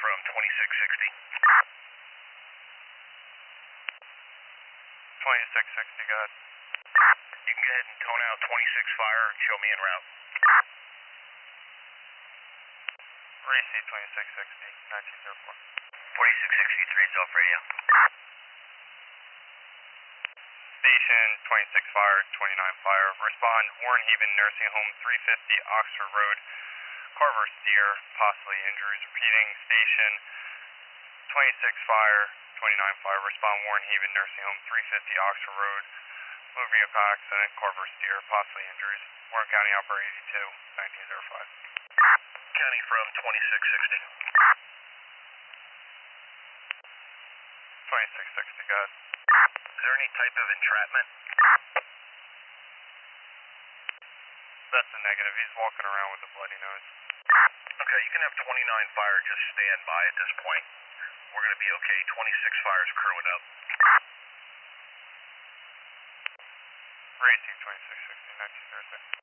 from 2660. 2660, go ahead. You can go ahead and tone out 26 fire and show me en route. Receive 2660, 1904. 2663 is off radio. Station 26 fire, 29 fire. Respond, Warren Haven Nursing Home, 350 Oxford Road. Carver steer, possibly injuries. Repeating, station 26 fire, 29 fire. Respond, Warren Haven Nursing Home, 350 Oxford Road. Motor vehicle accident, Carver steer, possibly injuries. Warren County Operator 82, 1905. County from 2660. 2660, go ahead. Is there any type of entrapment? That's a negative. He's walking around with a bloody nose. Okay, you can have 29 fire just stand by at this point. We're going to be okay. 26 fire is crewing up. Racing 2660, 1906.